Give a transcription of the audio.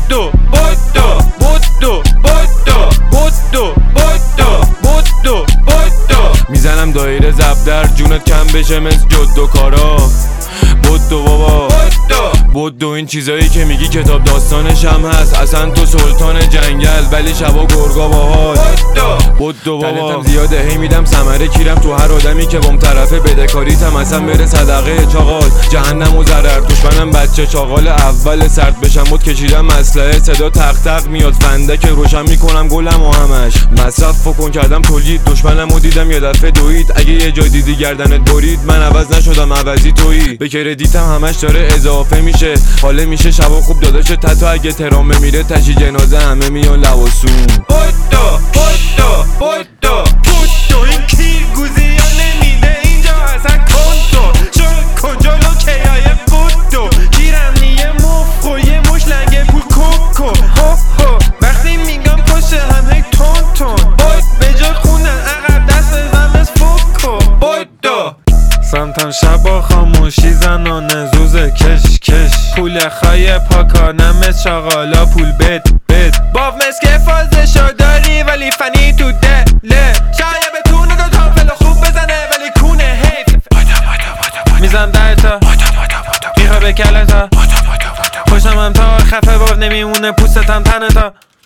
بودو بودو بودو بودو بودو بودو بودو بودو میزنم دایره زب در جونت کم بشه مثل جدو کارا بودو بابا بودو این چیزایی که میگی کتاب داستانش هم هست اصلا تو سلطان جنگل ولی شبا گرگا باحال بودو بابا تلنتم زیاده هی میدم ثمره کیرم تو هر آدمی که بام طرفه بدهکاریتم اصلا بره صدقه چاقال جهنم و ضرر دشمنم بچه چاقال اول سرد بشم بود کشیدم مسئله صدا تق تق میاد فندک روشن میکنم گلم و همش مصرف فکن کردم تولید دشمنم و دیدم یه دفعه دوید اگه یه جای دیدی گردنت برید من عوض نشدم عوضی تویی به کردیتم همش داره اضافه میشه حاله میشه شبا خوب داداش تتو اگه ترام بمیره تشی جنازه همه میان لواسون بودو بودو بودو بودو این کیرگوزی ها نمیده اینجا اصلا کنتو شو کن جلو کیای بودو گیرم نیه مفت و یه مش لنگه پول کوکو هو هو وقتی میگم پشت هم هی تون تون بود به جا خوندن عقب دست بزن بس فوکو بودو سمتم شبا خاموشی زنانه زوزه کش کش پول خای پاکانم مثل شاغالا پول بد بد باف مسکه فازشو داری ولی فنی تو دله شاید بتونه دو تافل خوب بزنه ولی کونه حیف میزن درتا میخوای به کلتا پشتم هم تا خفه باب نمیمونه پوستم تنتا